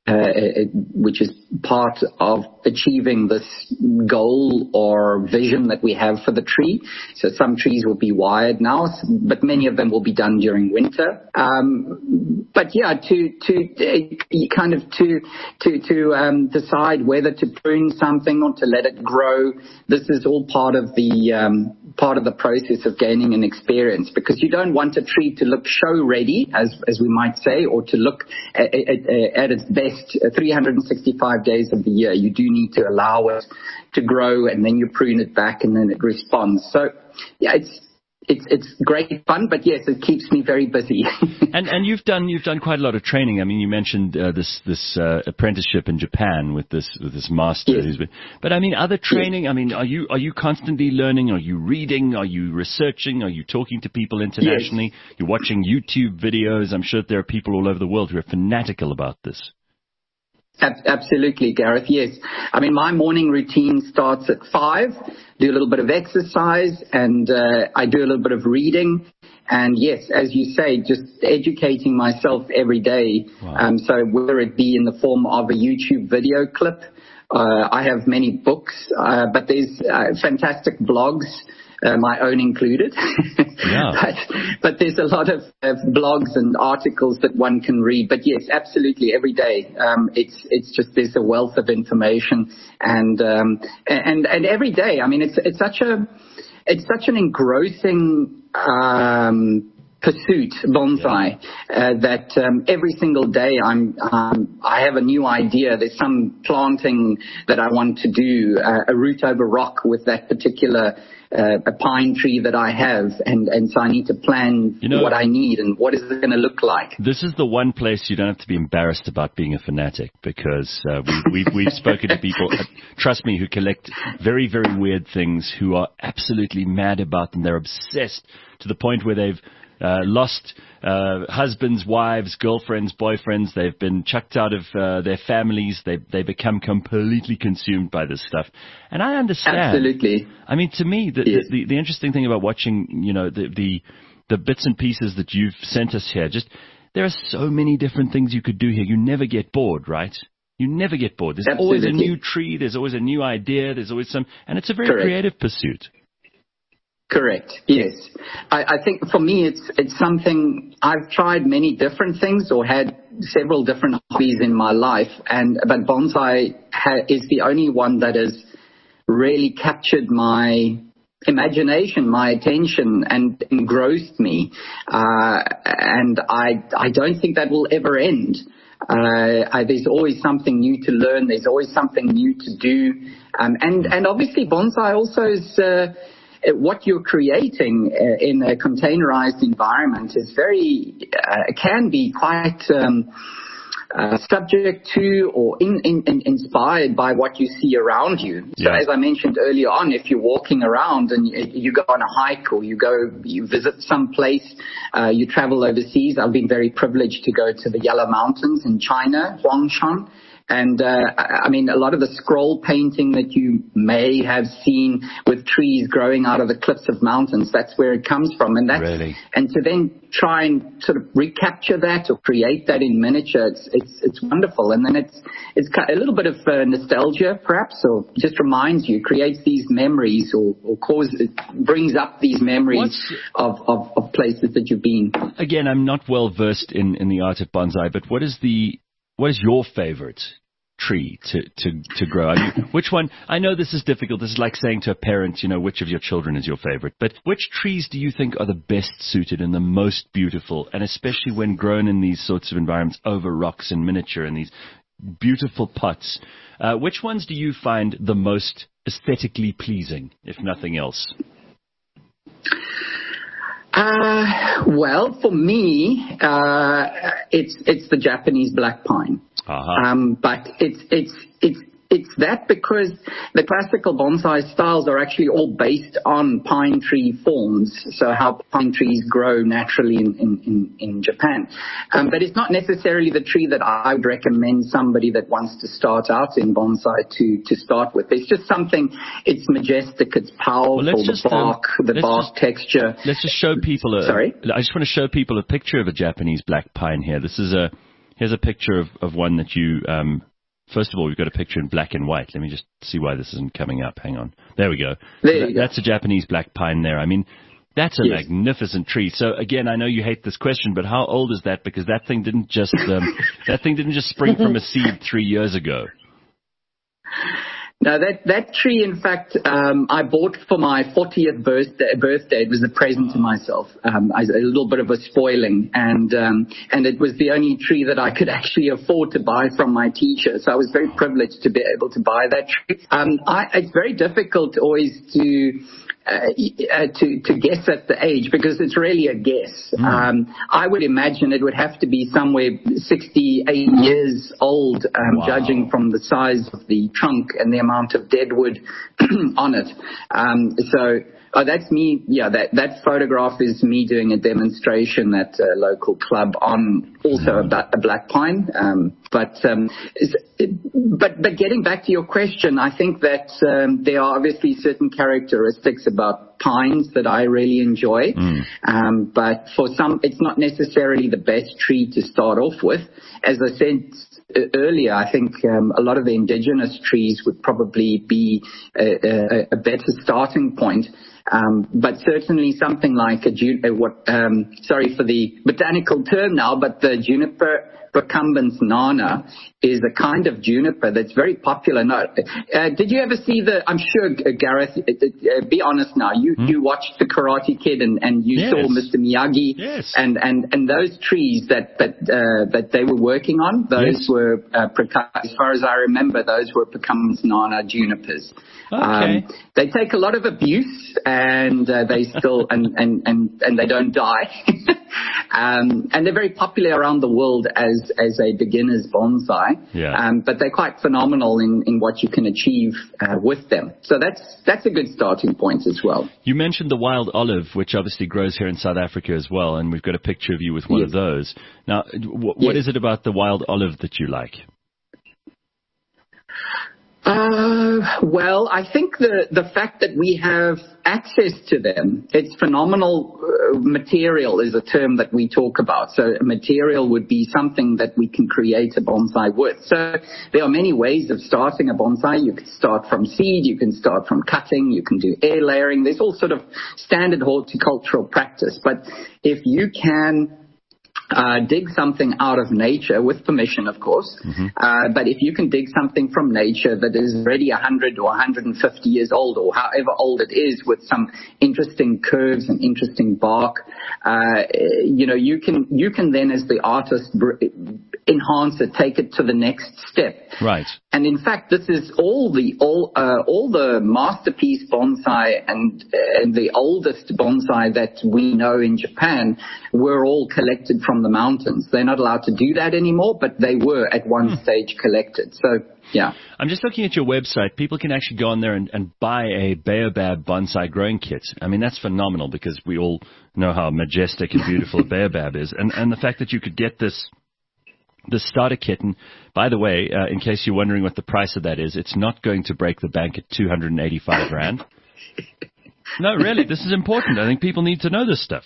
Uh, which is part of achieving this goal or vision that we have for the tree. So some trees will be wired now, but many of them will be done during winter. Um, but yeah, to to uh, kind of to to to um, decide whether to prune something or to let it grow. This is all part of the um, part of the process of gaining an experience, because you don't want a tree to look show ready, as as we might say, or to look at, at, at its best three hundred sixty-five days of the year. You do need to allow it to grow, and then you prune it back, and then it responds. So, yeah, it's it's it's great fun, but yes, it keeps me very busy. and and you've done you've done quite a lot of training. I mean, you mentioned uh, this this uh, apprenticeship in Japan with this with this master. Yes. Who's been, but I mean, other training. Yes. I mean, are you are you constantly learning? Are you reading? Are you researching? Are you talking to people internationally? Yes. You're watching YouTube videos. I'm sure there are people all over the world who are fanatical about this. Absolutely, Gareth. Yes. I mean, my morning routine starts at five, do a little bit of exercise, and uh, I do a little bit of reading. And yes, as you say, just educating myself every day. Wow. Um, so whether it be in the form of a YouTube video clip, uh, I have many books, uh, but there's uh, fantastic blogs. Uh, my own included. Yeah. but, but there's a lot of uh, blogs and articles that one can read. But yes, absolutely, every day. Um, it's it's just there's a wealth of information, and um, and and every day. I mean, it's it's such a it's such an engrossing um, pursuit, bonsai, uh, that um, every single day I'm um, I have a new idea. There's some planting that I want to do, uh, a root over rock with that particular uh, a pine tree that I have, and, and so I need to plan you know, what I need and what is it going to look like. This is the one place you don't have to be embarrassed about being a fanatic, because uh, we, we've, we've spoken to people, uh, trust me, who collect very, very weird things, who are absolutely mad about them. They're obsessed to the point where they've Uh, lost uh, husbands, wives, girlfriends, boyfriends. They've been chucked out of uh, their families. They they become completely consumed by this stuff. And I understand. Absolutely. I mean, to me, the, yes. the, the interesting thing about watching, you know, the, the the bits and pieces that you've sent us here, just there are so many different things you could do here. You never get bored, right? You never get bored. There's Absolutely. always a new tree. There's always a new idea. There's always some, and it's a very Correct. creative pursuit. Correct. Yes. I, I think for me, it's it's something I've tried many different things or had several different hobbies in my life, and but bonsai ha, is the only one that has really captured my imagination, my attention, and engrossed me. Uh, and I I don't think that will ever end. Uh, I, there's always something new to learn. There's always something new to do. Um, and and obviously bonsai also is. Uh, What you're creating uh, in a containerized environment is very, uh, can be quite um, uh, subject to or in, in, in inspired by what you see around you. So yeah. as I mentioned earlier on, if you're walking around and you, you go on a hike or you go, you visit some place, uh, you travel overseas. I've been very privileged to go to the Yellow Mountains in China, Huangshan. And, uh, I mean, a lot of the scroll painting that you may have seen with trees growing out of the cliffs of mountains, that's where it comes from. And that's, really? and to then try and sort of recapture that or create that in miniature, it's, it's, it's wonderful. And then it's, it's a little bit of uh, nostalgia, perhaps, or just reminds you, creates these memories or, or causes, it brings up these memories of, of, of places that you've been. Again, I'm not well versed in, in the art of bonsai, but what is the, What is your favorite tree to, to, to grow? I mean, which one? I know this is difficult. This is like saying to a parent, you know, which of your children is your favorite. But which trees do you think are the best suited and the most beautiful? And especially when grown in these sorts of environments over rocks and miniature and these beautiful pots, uh, which ones do you find the most aesthetically pleasing, if nothing else? Uh, well, for me, uh, it's, it's the Japanese black pine. Uh-huh. Um, but it's, it's, it's, it's that because the classical bonsai styles are actually all based on pine tree forms. So how pine trees grow naturally in, in, in, in Japan. Um, but it's not necessarily the tree that I would recommend somebody that wants to start out in bonsai to, to start with. It's just something, it's majestic, it's powerful, well, the just, bark, um, the bark just, texture. Let's just show people a, Sorry? I just want to show people a picture of a Japanese black pine here. This is a, here's a picture of, of one that you, um, First of all, we've got a picture in black and white. Let me just see why this isn't coming up. Hang on. There we go. There so that, you go. That's a Japanese black pine there. I mean, that's a yes. magnificent tree. So again, I know you hate this question, but how old is that? Because that thing didn't just um, that thing didn't just spring from a seed three years ago. No, that, that tree, in fact, um, I bought for my fortieth birthday. birthday. It was a present to myself, um, a little bit of a spoiling. And, um, and it was the only tree that I could actually afford to buy from my teacher. So I was very privileged to be able to buy that tree. Um, I, it's very difficult always to, Uh, uh, to, to guess at the age because it's really a guess. Mm. Um, I would imagine it would have to be somewhere sixty-eight years old, um, wow. judging from the size of the trunk and the amount of dead wood on it. Um, so oh, that's me. Yeah, that, that photograph is me doing a demonstration at a local club on also a, a black pine. Um, but, um, but, but getting back to your question, I think that um, there are obviously certain characteristics about pines that I really enjoy. Mm. Um, but for some, it's not necessarily the best tree to start off with. As I said earlier, I think um, a lot of the indigenous trees would probably be a, a, a better starting point. Um, but certainly something like a, uh, what, um, sorry for the botanical term now, but the juniper Procumbens nana is a kind of juniper that's very popular. No, uh, did you ever see the, I'm sure, uh, Gareth, uh, uh, be honest now, you, hmm? you watched The Karate Kid and, and you yes. saw Mister Miyagi yes. and, and, and those trees that, that, uh, that they were working on, those yes. were, uh, as far as I remember, those were Procumbens nana junipers. Okay. Um, they take a lot of abuse and uh, they still, and, and, and, and they don't die. um, and they're very popular around the world as, as a beginner's bonsai. Yeah. Um, but they're quite phenomenal in, in what you can achieve uh, with them. So that's, that's a good starting point as well. You mentioned the wild olive, which obviously grows here in South Africa as well. And we've got a picture of you with one yes. of those. Now, w- what yes. is it about the wild olive that you like? Uh, well, I think the, the fact that we have access to them, it's phenomenal uh, material is a term that we talk about. So material would be something that we can create a bonsai with. So there are many ways of starting a bonsai. You can start from seed, you can start from cutting, you can do air layering. There's all sort of standard horticultural practice. But if you can Uh, dig something out of nature, with permission, of course. Mm-hmm. Uh, but if you can dig something from nature that is already one hundred or one hundred fifty years old, or however old it is, with some interesting curves and interesting bark, uh, you know, you can you can then, as the artist, br- enhance it, take it to the next step. Right. And in fact, this is all the all uh, all the masterpiece bonsai and and the oldest bonsai that we know in Japan were all collected from the mountains. They're not allowed to do that anymore, but they were at one hmm. stage collected. So, yeah. I'm just looking at your website. People can actually go on there and, and buy a baobab bonsai growing kit. I mean, that's phenomenal because we all know how majestic and beautiful a baobab is. And, and the fact that you could get this the starter kit, and by the way, uh, in case you're wondering what the price of that is, it's not going to break the bank at two hundred eighty-five rand. No, really, this is important. I think people need to know this stuff.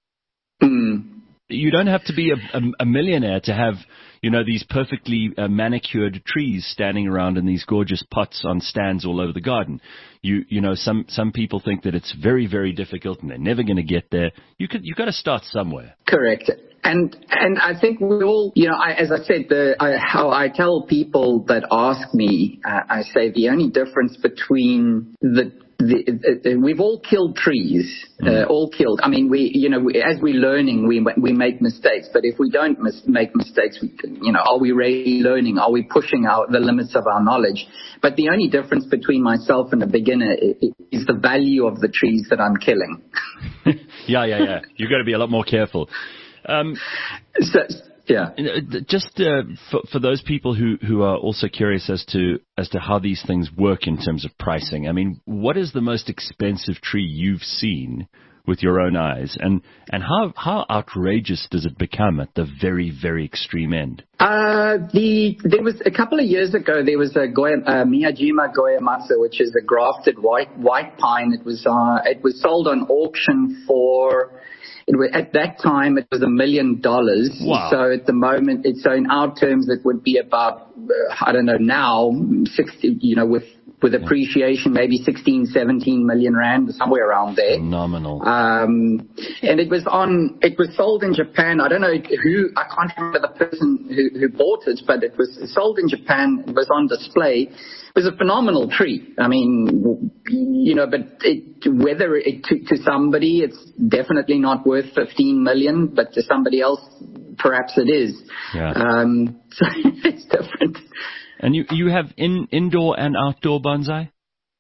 Mm. You don't have to be a, a, a millionaire to have, you know, these perfectly uh, manicured trees standing around in these gorgeous pots on stands all over the garden. You, you know, some, some people think that it's very, very difficult and they're never going to get there. You could, you've got to start somewhere. Correct. And and I think we all, you know, I, as I said, the, I, how I tell people that ask me, uh, I say the only difference between the The, uh, we've all killed trees, uh, mm. all killed. I mean, we, you know, we, as we're learning, we we make mistakes. But if we don't mis- make mistakes, we can, you know, are we really learning? Are we pushing out the limits of our knowledge? But the only difference between myself and a beginner is the value of the trees that I'm killing. yeah, yeah, yeah. You've got to be a lot more careful. Um, so, Yeah. Just uh, for, for those people who, who are also curious as to as to how these things work in terms of pricing, I mean, what is the most expensive tree you've seen with your own eyes, and and how how outrageous does it become at the very very extreme end? Uh, the there was a couple of years ago there was a Goya, uh, Miyajima Goyamasa, which is a grafted white white pine. It was uh, it was sold on auction for. It was, at that time, it was a million dollars. Wow. So at the moment, it's, so in our terms, it would be about, uh, I don't know, now, sixty, you know, with, with appreciation, maybe sixteen, seventeen million rand, somewhere around there. Phenomenal. Um, and it was on, it was sold in Japan. I don't know who, I can't remember the person who, who bought it, but it was sold in Japan. It was on display. It was a phenomenal tree. I mean, you know, but it, whether it to, to somebody, it's definitely not worth fifteen million, but to somebody else, perhaps it is. Yeah. Um, so it's different. And you, you have in, indoor and outdoor bonsai?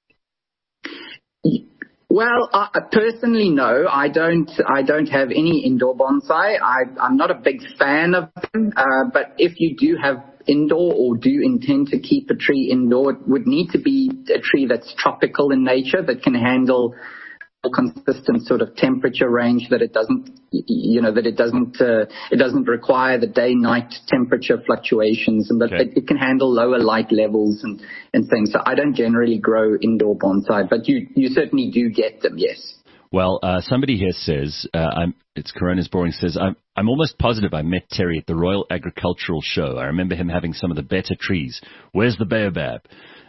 Well, uh, personally, no. I don't. I don't have any indoor bonsai. I, I'm not a big fan of them. Uh, but if you do have indoor or do intend to keep a tree indoor, it would need to be a tree that's tropical in nature, that can handle a consistent sort of temperature range, that it doesn't, you know, that it doesn't, uh, it doesn't require the day-night temperature fluctuations, and that okay. it, it can handle lower light levels and, and things. So I don't generally grow indoor bonsai, but you, you certainly do get them, yes. Well, uh, somebody here says, uh, I'm, it's Corona's Boring, says, I'm, I'm almost positive I met Terry at the Royal Agricultural Show. I remember him having some of the better trees. Where's the baobab?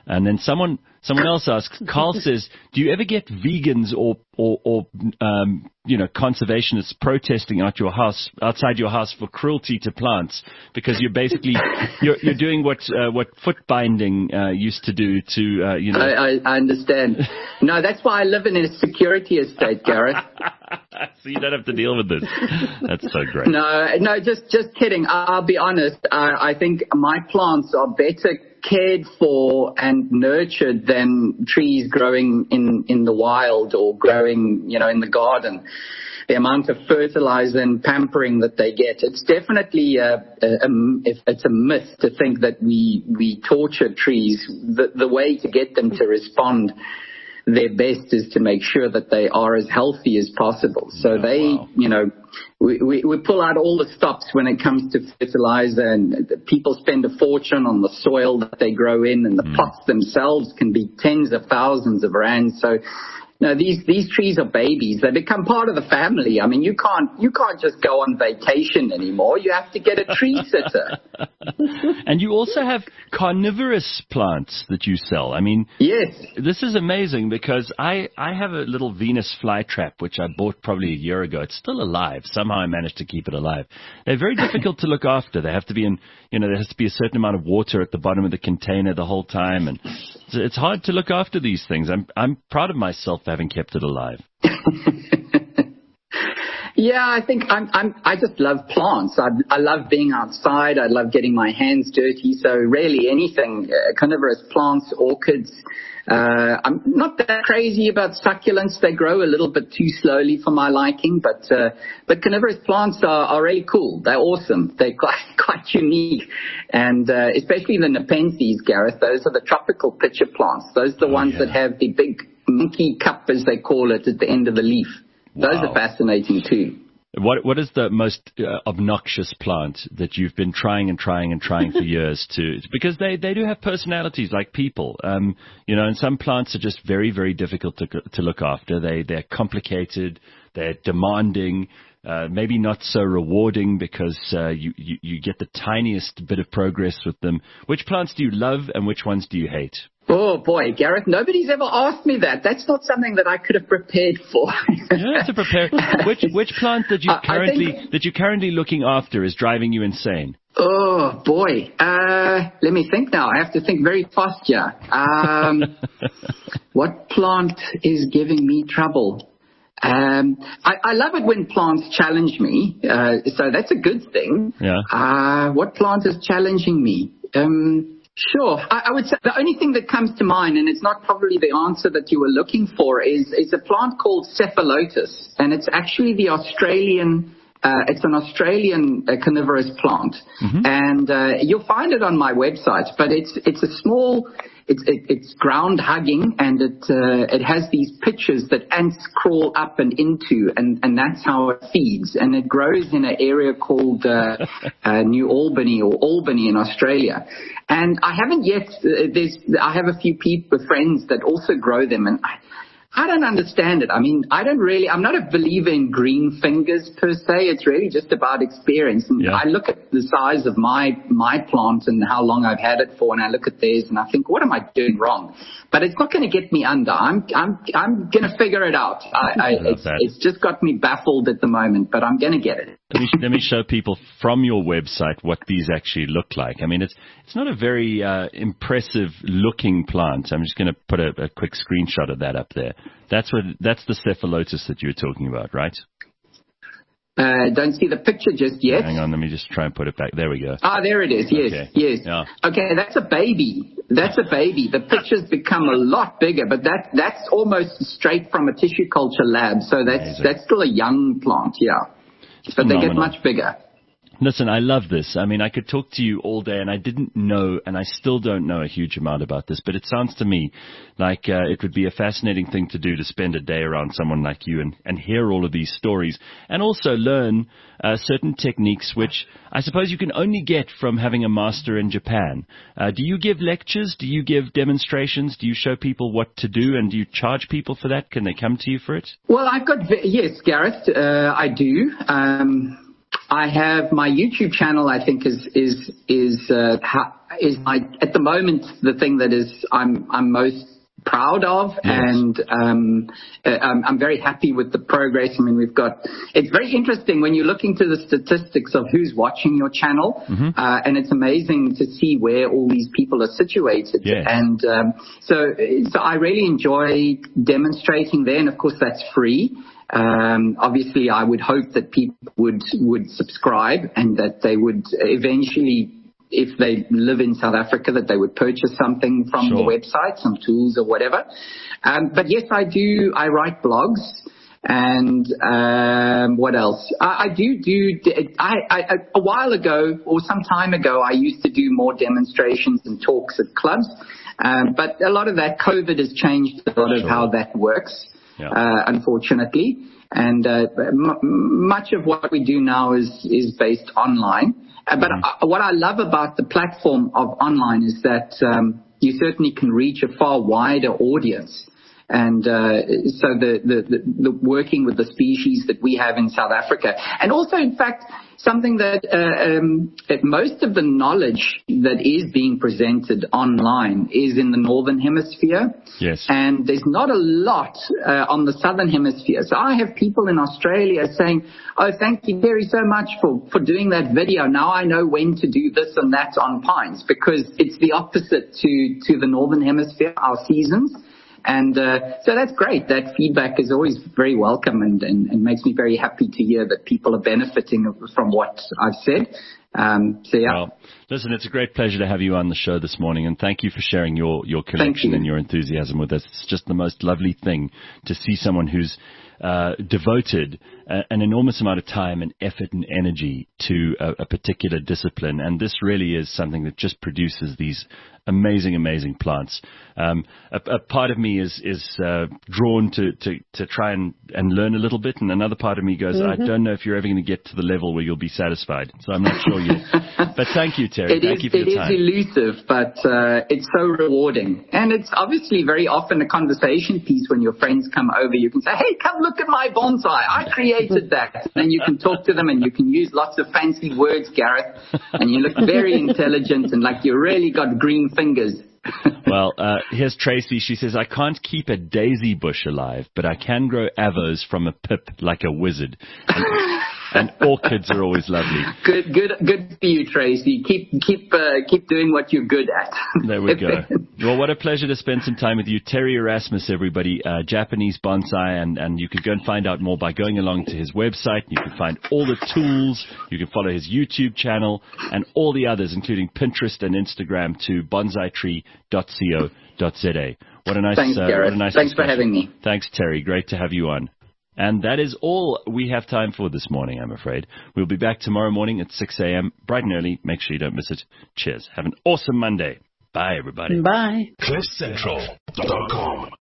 And then someone someone else asks, Carl says, do you ever get vegans or or, or um, you know, conservationists protesting out your house outside your house for cruelty to plants because you're basically you're you're doing what uh, what foot binding uh, used to do to uh, you know. I, I, I understand. No, that's why I live in a security estate, Gareth. So you don't have to deal with this. That's so great. No, no, just just kidding. I'll be honest. I, I think my plants are better cared for and nurtured than trees growing in, in the wild or growing, you know, in the garden. The amount of fertilizer and pampering that they get. It's definitely a, a, a, it's a myth to think that we, we torture trees. The, the way to get them to respond their best is to make sure that they are as healthy as possible. So oh, they, wow. you know, we, we, we pull out all the stops when it comes to fertilizer, and people spend a fortune on the soil that they grow in, and the mm. pots themselves can be tens of thousands of rands. So, no, these, these trees are babies. They become part of the family. I mean, you can't, you can't just go on vacation anymore. You have to get a tree sitter. And you also have carnivorous plants that you sell. I mean, yes, this is amazing because I, I have a little Venus flytrap, which I bought probably a year ago. It's still alive. Somehow I managed to keep it alive. They're very difficult to look after. They have to be in, you know, there has to be a certain amount of water at the bottom of the container the whole time. And it's hard to look after these things. I'm, I'm proud of myself for having kept it alive. Yeah, I think I'm, I'm, I just love plants. I, I love being outside. I love getting my hands dirty. So really anything, uh, carnivorous plants, orchids. Uh, I'm not that crazy about succulents. They grow a little bit too slowly for my liking, but, uh, but carnivorous plants are, are really cool. They're awesome. They're quite, quite unique. And, uh, especially the Nepenthes, Gareth, those are the tropical pitcher plants. Those are the oh, ones yeah. that have the big monkey cup, as they call it, at the end of the leaf. Those wow. are fascinating too. What What is the most uh, obnoxious plant that you've been trying and trying and trying for years to? Because they, they do have personalities like people, um, you know. And some plants are just very very difficult to to look after. They they're complicated. They're demanding. Uh, maybe not so rewarding because uh, you, you you get the tiniest bit of progress with them. Which plants do you love and which ones do you hate? Oh, boy, Gareth, nobody's ever asked me that. That's not something that I could have prepared for. You don't have to prepare. Which which plant that you currently think, that you're currently looking after is driving you insane? Oh, boy. Uh, let me think now. I have to think very fast here. Um, what plant is giving me trouble? Um, I, I love it when plants challenge me, uh, so that's a good thing. Yeah. Uh, what plant is challenging me? Um, Sure. I, I would say the only thing that comes to mind, and it's not probably the answer that you were looking for, is, is a plant called Cephalotus. And it's actually the Australian, uh, it's an Australian uh, carnivorous plant. Mm-hmm. And uh, you'll find it on my website, but it's it's a small, it's it, it's ground hugging, and it uh, it has these pitches that ants crawl up and into, and, and that's how it feeds. And it grows in an area called uh, uh, New Albany or Albany in Australia. And I haven't yet, uh, there's, I have a few people, friends that also grow them, and I, I don't understand it. I mean, I don't really, I'm not a believer in green fingers per se. It's really just about experience. And yeah. I look at the size of my, my plant and how long I've had it for, and I look at theirs and I think, what am I doing wrong? But it's not going to get me under. I'm, I'm, I'm going to figure it out. I, I, it's, it's just got me baffled at the moment, but I'm going to get it. Let me, let me show people from your website what these actually look like. I mean, it's, it's not a very, uh, impressive looking plant. I'm just going to put a, a quick screenshot of that up there. That's what, that's the Cephalotus that you were talking about, right? Uh, don't see the picture just yet. Hang on, let me just try and put it back. There we go. Ah, there it is. Yes, okay. yes. Yeah. Okay, that's a baby. That's a baby. The picture's become a lot bigger, but that that's almost straight from a tissue culture lab. So that's Amazing. That's still a young plant, yeah. But Phenomenal. They get much bigger. Listen, I love this. I mean, I could talk to you all day, and I didn't know, and I still don't know a huge amount about this, but it sounds to me like uh, it would be a fascinating thing to do, to spend a day around someone like you and, and hear all of these stories, and also learn uh, certain techniques which I suppose you can only get from having a master in Japan. Uh, do you give lectures? Do you give demonstrations? Do you show people what to do, and do you charge people for that? Can they come to you for it? Well, I've got, yes, Gareth, uh, I do. Um I have my YouTube channel. I think is is is uh, ha- is my at the moment the thing that is I'm I'm most proud of, yes. and um, I'm, I'm very happy with the progress. I mean, we've got. It's very interesting when you look into the statistics of who's watching your channel, mm-hmm. uh, and it's amazing to see where all these people are situated. Yes. And um, so, so I really enjoy demonstrating there, and of course that's free. Um, obviously, I would hope that people would would subscribe and that they would eventually, if they live in South Africa, that they would purchase something from sure. the website, some tools or whatever. Um, but yes, I do. I write blogs, and um, what else? I, I do do. I, I a while ago or some time ago, I used to do more demonstrations and talks at clubs. Um, but a lot of that COVID has changed a lot sure. of how that works. Yeah. Uh, unfortunately, and uh, m- much of what we do now is is based online. Uh, but mm-hmm. uh, what I love about the platform of online is that um, you certainly can reach a far wider audience. And uh, so the, the, the, the working with the species that we have in South Africa, and also, in fact, something that, uh, um, that most of the knowledge that is being presented online is in the Northern Hemisphere. Yes. And there's not a lot uh, on the Southern Hemisphere. So I have people in Australia saying, oh, thank you, Terry, so much for, for doing that video. Now I know when to do this and that on pines, because it's the opposite to, to the Northern Hemisphere, our seasons. And uh, so that's great. That feedback is always very welcome, and, and, and makes me very happy to hear that people are benefiting from what I've said. Um, so, yeah. Well, listen, it's a great pleasure to have you on the show this morning, and thank you for sharing your, your connection you. and your enthusiasm with us. It's just the most lovely thing to see someone who's uh, devoted a, an enormous amount of time and effort and energy to a, a particular discipline, and this really is something that just produces these amazing, amazing plants. Um, a, a part of me is is uh, drawn to, to, to try and, and learn a little bit, and another part of me goes, mm-hmm. I don't know if you're ever going to get to the level where you'll be satisfied. So I'm not sure yet. But thank you, Terry. It thank is, you for it your time. It is elusive, but uh, it's so rewarding. And it's obviously very often a conversation piece when your friends come over. You can say, hey, come look at my bonsai. I created that. And you can talk to them, and you can use lots of fancy words, Gareth. And you look very intelligent and like you really got green fingers. Well, uh, here's Tracy. She says, I can't keep a daisy bush alive, but I can grow avos from a pip like a wizard. And, and orchids are always lovely. Good, good, good for you, Tracy. Keep, keep, uh, keep doing what you're good at. There we go. Well, what a pleasure to spend some time with you. Terry Erasmus, everybody, uh, Japanese bonsai, and, and you can go and find out more by going along to his website. You can find all the tools. You can follow his YouTube channel and all the others, including Pinterest and Instagram, to bonsai tree dot co dot za. What a nice, Thanks, uh, Gareth. what a nice Thanks discussion. for having me. Thanks, Terry. Great to have you on. And that is all we have time for this morning, I'm afraid. We'll be back tomorrow morning at six a.m. bright and early. Make sure you don't miss it. Cheers. Have an awesome Monday. Bye, everybody. Bye. cliff central dot com